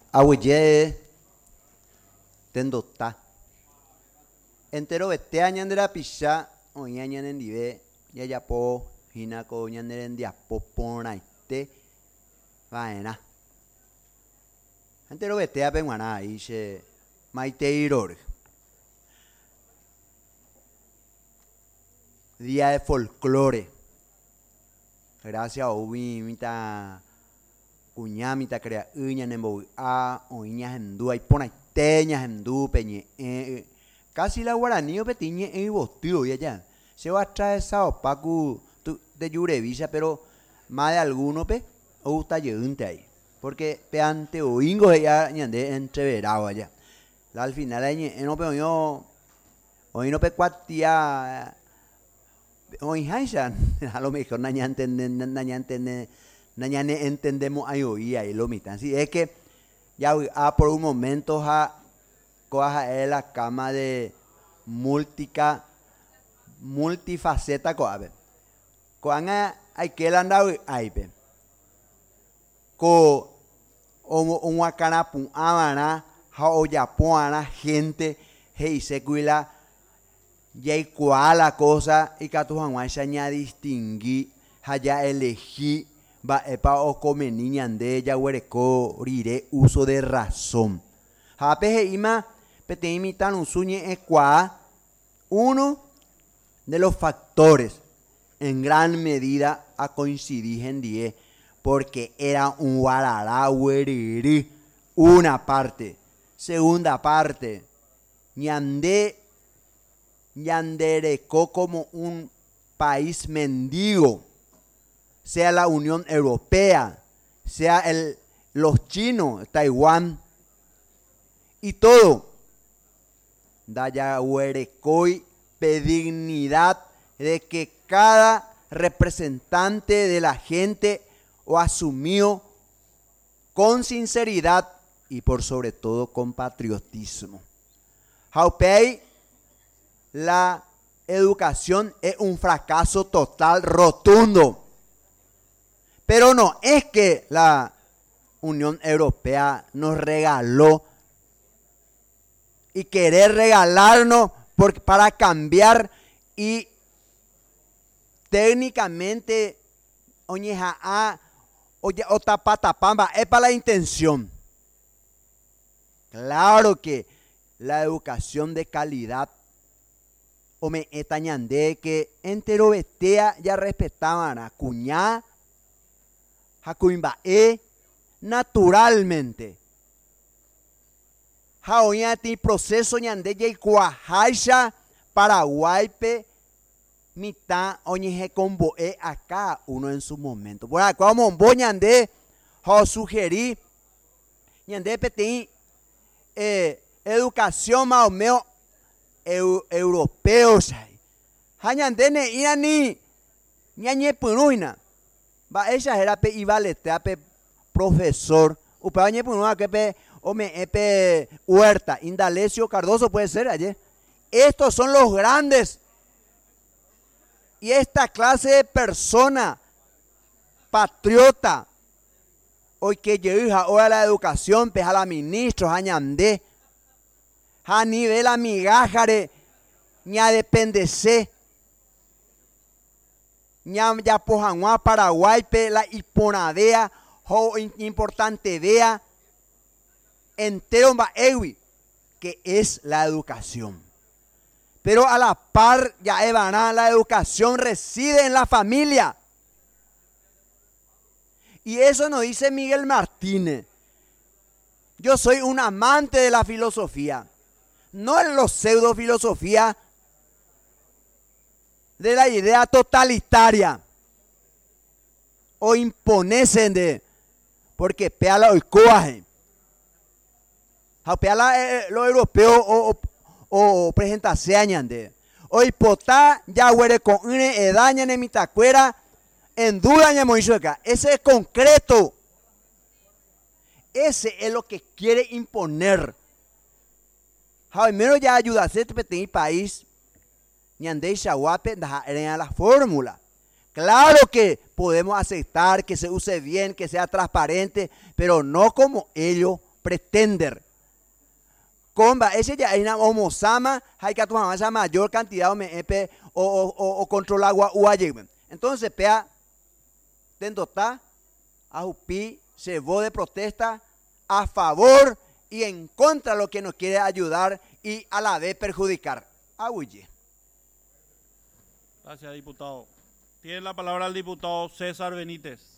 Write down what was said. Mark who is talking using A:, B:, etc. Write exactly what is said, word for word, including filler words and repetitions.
A: Ahuye tendota. Entero betea ñandera pisha oña ñanendive yayapo hinako ñanerendia poponaite vaena. Entero betea penguana ishe maiteiror. Día de folclore. Gracias a Ubi, mita cuñá, mita crea uña nembo a oña hendú, hay ponaiteña hendú peñe. Eh, casi la guaraní o petiñe en bostío y allá. Se va a traer esa opacu de Yurevilla, pero más de alguno pe o gusta llevante ahí. Porque pe ante o ingo ya ñande entreverado allá. La al final ahí no pe yo hoy no pe cuatía. Hoy Haishan, a lo mejor naña entendemos, naña entendemos, naña entendemos ahí hoy ahí lo mitan. Así es que ya ah, por un momento ja coja la cama de multica, multifaceta coabe. Coanga hay que la anda ahí pe. Co o un wakana pun amana ha o yapoana gente hei se cuila. Y hay cual la cosa y que tu hanguacha ya distingui, ya elegí, va epa o come niña de ya huereco rire uso de razón. Ha peje ima pete imitan un sueñe es cuá uno de los factores en gran medida a coincidir en die porque era un guarará hueriri una parte, segunda parte, ñande yanderecó como un país mendigo, sea la Unión Europea, sea el, los chinos, Taiwán, y todo, daya huerecoy dignidad de que cada representante de la gente o asumió con sinceridad y por sobre todo con patriotismo. Jaupei, la educación es un fracaso total, rotundo. Pero no es que la Unión Europea nos regaló y querer regalarnos por, para cambiar y técnicamente oñeja a o tapatapamba es para la intención. Claro que la educación de calidad o me etañandé que entero bestea ya respetaban a cuñá, a cuimbae, naturalmente. Jaoña ti proceso ñandé y cuajaisha Paraguaype mitad oñeje comboe acá uno en su momento. Por acá vamos vos ñandé, jo sugerí, ñandé petí eh, educación más o menos Eu, europeos hañandene iani ñañe punuina va ella era pe ivalete pe profesor upañe punua que pe ome epe Huerta Indalecio Cardoso puede ser ayer. Estos son los grandes y esta clase de persona patriota hoy que llega ahora la educación pe a la ministro hañandé a nivel amigajare, ña dependece, ña ya pojanua Paraguay, pe la iponadea, ho importante vea, entero va ewi, que es la educación. Pero a la par, ya evana, la educación reside en la familia. Y eso nos dice Miguel Martínez. Yo soy un amante de la filosofía. No en los pseudo filosofía de la idea totalitaria o imponesen de porque peala hoy coaje peala eh, lo europeo o, o, o presentase añande hoy potá ya huere con una edaña en mi tacuera en duda en acá. Ese es concreto, ese es lo que quiere imponer. Menos ya ayuda a hacer este país, ñandei shawape en la fórmula. Claro que podemos aceptar que se use bien, que sea transparente, pero no como ellos pretender. Comba, ese ya hay una homosama, hay que tomar esa mayor cantidad de M P o, o, o, o control agua u entonces, pea, dentro está, a Jupi, se votó de protesta a favor y en contra de lo que nos quiere ayudar y a la vez perjudicar. Aguille.
B: Gracias, diputado. Tiene la palabra el diputado César Benítez.